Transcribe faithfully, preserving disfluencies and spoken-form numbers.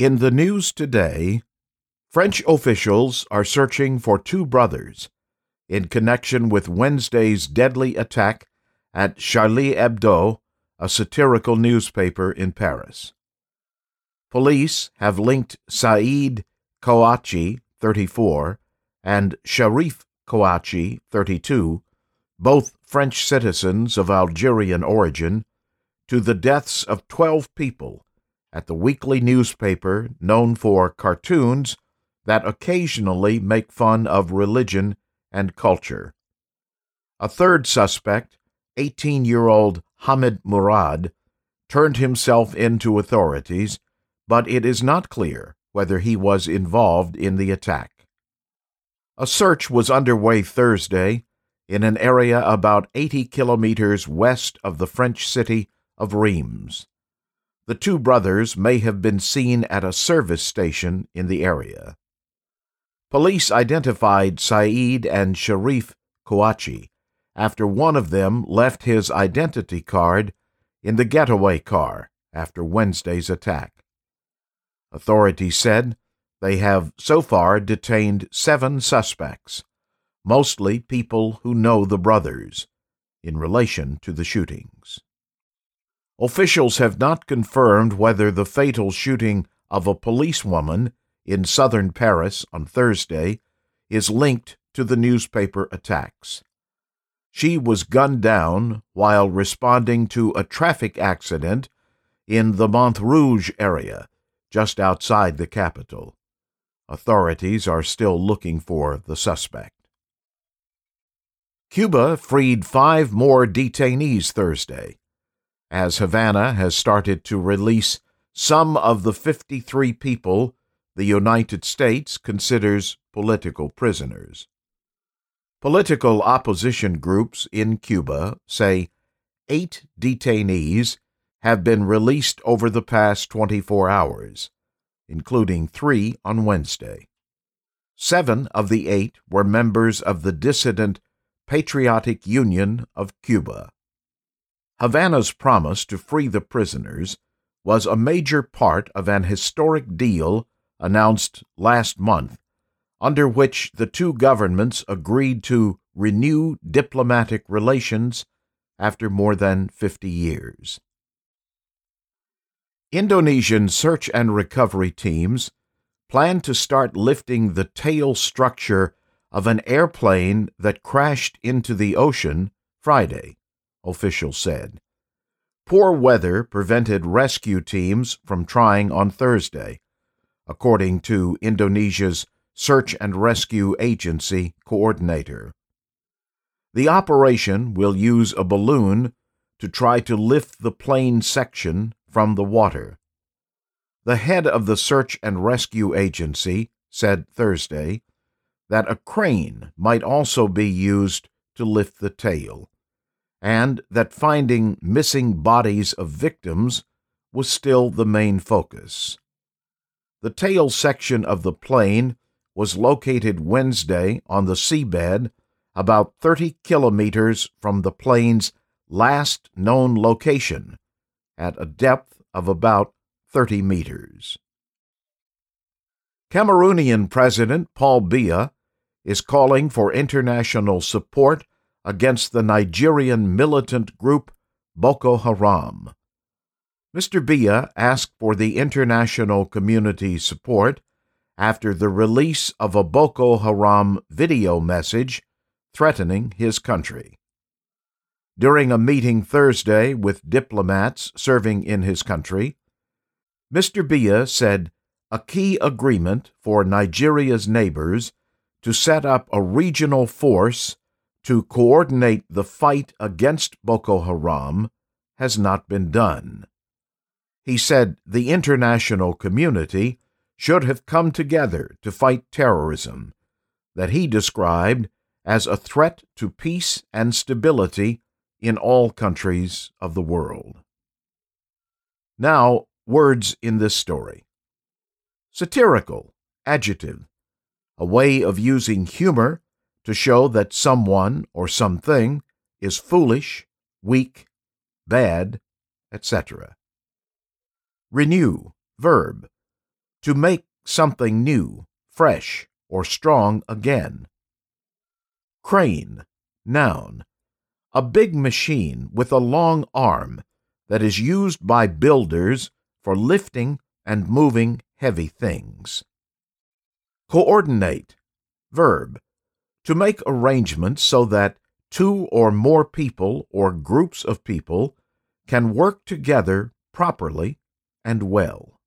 In the news today, French officials are searching for two brothers in connection with Wednesday's deadly attack at Charlie Hebdo, a satirical newspaper in Paris. Police have linked Saïd Kouachi, thirty-four, and Sharif Kouachi, thirty-two, both French citizens of Algerian origin, to the deaths of twelve people at the weekly newspaper known for cartoons that occasionally make fun of religion and culture. A third suspect, eighteen-year-old Hamid Murad, turned himself in to authorities, but it is not clear whether he was involved in the attack. A search was underway Thursday in an area about eighty kilometers west of the French city of Reims. The two brothers may have been seen at a service station in the area. Police identified Saïd and Sharif Kouachi after one of them left his identity card in the getaway car after Wednesday's attack. Authorities said they have so far detained seven suspects, mostly people who know the brothers, in relation to the shootings. Officials have not confirmed whether the fatal shooting of a policewoman in southern Paris on Thursday is linked to the newspaper attacks. She was gunned down while responding to a traffic accident in the Montrouge area, just outside the capital. Authorities are still looking for the suspect. Cuba freed five more detainees Thursday, as Havana has started to release some of the fifty-three people the United States considers political prisoners. Political opposition groups in Cuba say eight detainees have been released over the past twenty-four hours, including three on Wednesday. Seven of the eight were members of the dissident Patriotic Union of Cuba. Havana's promise to free the prisoners was a major part of an historic deal announced last month, under which the two governments agreed to renew diplomatic relations after more than fifty years. Indonesian search and recovery teams plan to start lifting the tail structure of an airplane that crashed into the ocean Friday, officials said. Poor weather prevented rescue teams from trying on Thursday, according to Indonesia's Search and Rescue Agency coordinator. The operation will use a balloon to try to lift the plane section from the water. The head of the Search and Rescue Agency said Thursday that a crane might also be used to lift the tail, and that finding missing bodies of victims was still the main focus. The tail section of the plane was located Wednesday on the seabed about thirty kilometers from the plane's last known location, at a depth of about thirty meters. Cameroonian President Paul Biya is calling for international support against the Nigerian militant group Boko Haram. Mister Biya asked for the international community's support after the release of a Boko Haram video message threatening his country. During a meeting Thursday with diplomats serving in his country, Mister Biya said a key agreement for Nigeria's neighbors to set up a regional force to coordinate the fight against Boko Haram has not been done. He said the international community should have come together to fight terrorism, that he described as a threat to peace and stability in all countries of the world. Now, words in this story. Satirical, adjective, a way of using humor to show that someone or something is foolish, weak, bad, et cetera. Renew, verb, To make something new, fresh, or strong again. Crane, noun. A big machine with a long arm that is used by builders for lifting and moving heavy things. Coordinate, verb. To make arrangements so that two or more people or groups of people can work together properly and well.